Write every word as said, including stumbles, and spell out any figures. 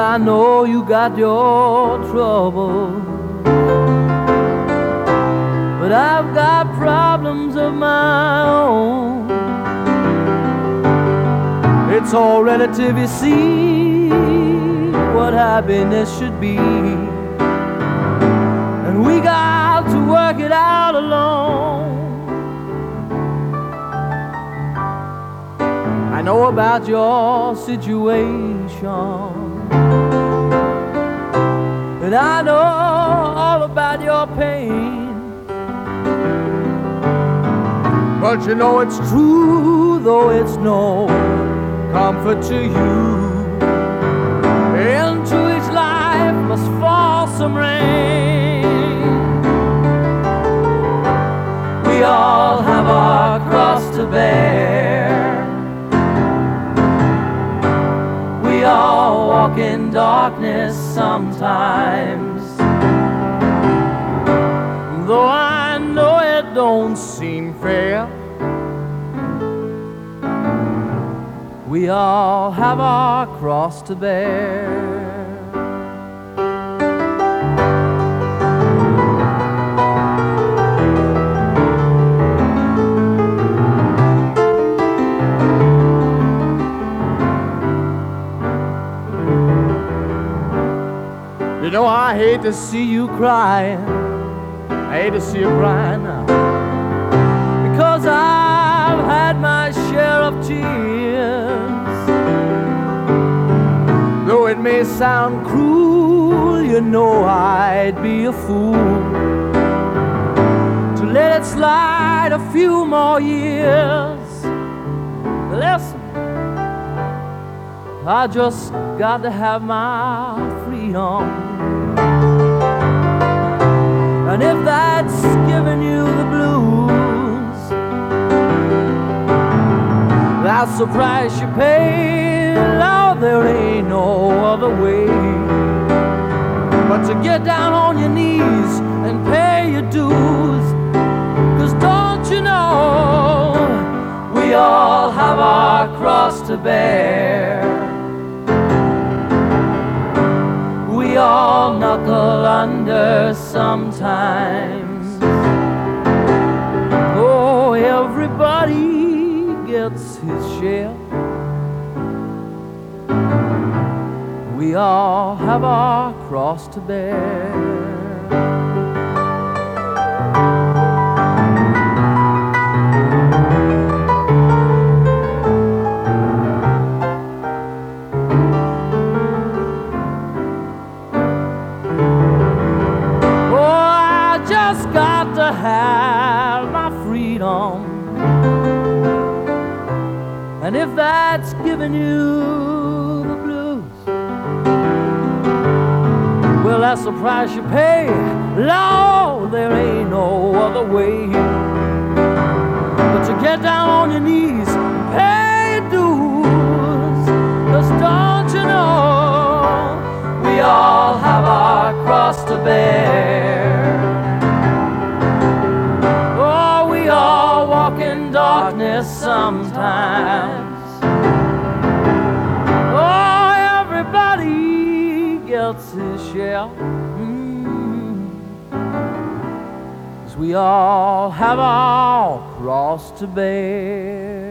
I know you got your trouble, but I've got problems of my own. It's all relative, you see, what happiness should be, and we got to work it out alone. I know about your situation, and I know all about your pain. But you know it's true, though it's no comfort to you. Into each life must fall some rain. We all have our cross to bear. We all walk in darkness sometimes, though I know it don't seem fair. We all have our cross to bear. You know, I hate to see you crying. I hate to see you crying now, because I've had my share of tears. Though it may sound cruel, you know I'd be a fool to let it slide a few more years. Listen, I just got to have my freedom. And if that's giving you the blues, that's the price you pay. Now there ain't no other way but to get down on your knees and pay your dues. 'Cause don't you know, we all have our cross to bear. We all knuckle under sometimes. Oh, everybody gets his share. We all have our cross to bear. Just got to have my freedom, and if that's giving you the blues, well, that's the price you pay. Lord, there ain't no other way but to get down on your knees and pay your dues. 'Cause don't you know, we all have our cross to bear. In darkness sometimes. Oh, everybody gets his share. Mm. 'Cause we all have our cross to bear.